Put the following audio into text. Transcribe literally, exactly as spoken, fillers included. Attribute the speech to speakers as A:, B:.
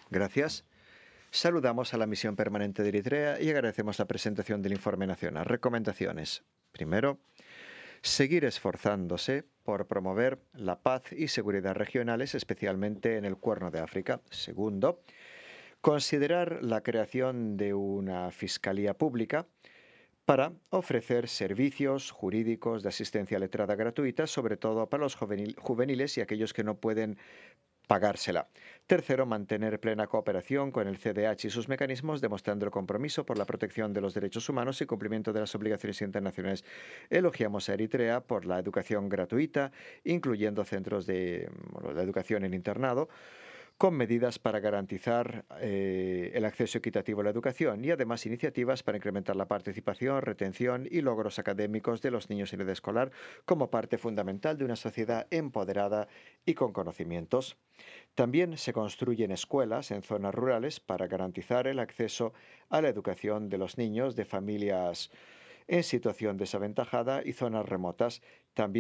A: Gracias. Saludamos a la misión permanente de Eritrea y agradecemos la presentación del informe nacional. Recomendaciones. Primero, seguir esforzándose por promover la paz y seguridad regionales, especialmente en el Cuerno de África. Segundo, considerar la creación de una fiscalía pública para ofrecer servicios jurídicos de asistencia letrada gratuita, sobre todo para los juvenil- juveniles y aquellos que no pueden pagársela. Tercero, mantener plena cooperación con el C D H y sus mecanismos, demostrando el compromiso por la protección de los derechos humanos y cumplimiento de las obligaciones internacionales. Elogiamos a Eritrea por la educación gratuita, incluyendo centros de, bueno, de educación en internado, con medidas para garantizar eh, el acceso equitativo a la educación y además iniciativas para incrementar la participación, retención y logros académicos de los niños en edad escolar como parte fundamental de una sociedad empoderada y con conocimientos. También se construyen escuelas en zonas rurales para garantizar el acceso a la educación de los niños de familias en situación desaventajada y zonas remotas. También